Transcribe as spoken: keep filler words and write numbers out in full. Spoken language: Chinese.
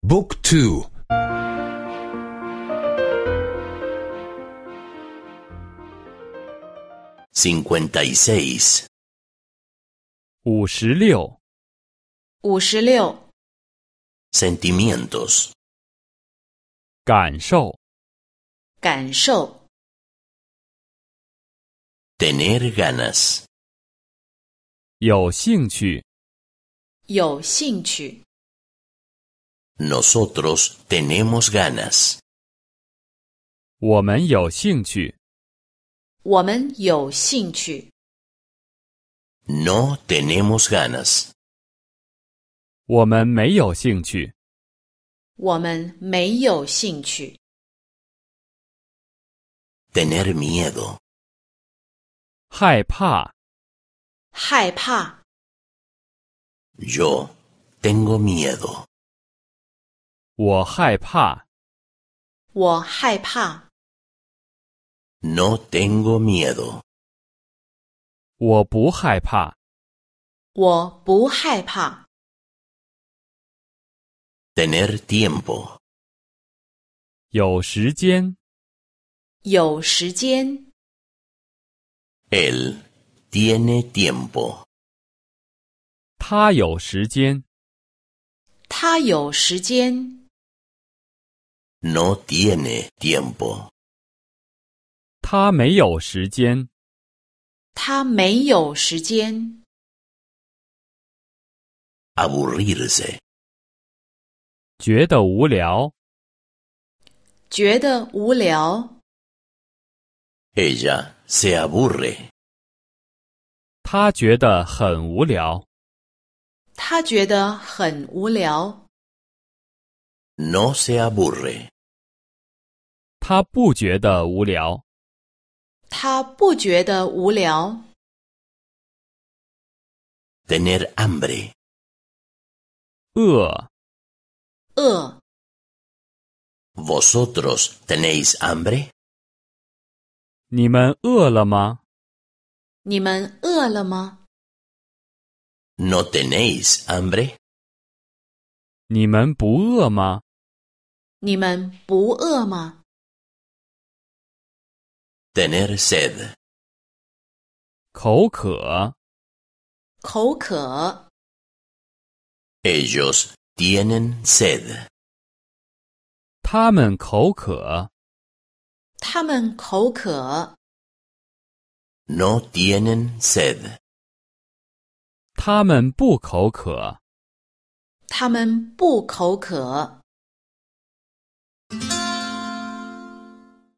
بوك تو. cincuenta y seis. 五十六， 五十六， Sentimientos. 感受， 感受， Tener ganas. 有兴趣， 有兴趣。 Nosotros tenemos ganas. 我们有兴趣， 我们有兴趣。 No tenemos ganas. 我们没有兴趣。 我们没有兴趣。 Tener miedo. 害怕， 害怕， Yo tengo miedo. 我害怕， 我害怕。 No tengo miedo. 我不害怕。 我不害怕。 Tener tiempo. 有时间， 有时间， Él tiene tiempo. 他有时间， 他有时间。 No tiene tiempo. 他没有时间。 他没有时间。 Aburrirse. 觉得无聊， 觉得无聊， Ella se aburre. 他觉得很无聊。 他觉得很无聊。 No se aburre. 他不觉得无聊。 他不觉得无聊。 Tener hambre. 饿， 饿， ¿Vosotros tenéis hambre? 你们饿了吗？ 你们饿了吗？ ¿No tenéis hambre? 你们不饿吗？ 你们不饿吗？ Tener sed. 口渴， 口渴， Ellos tienen sed. 他们口渴。 他们口渴， No tienen sed. 他们不口渴。 他们不口渴。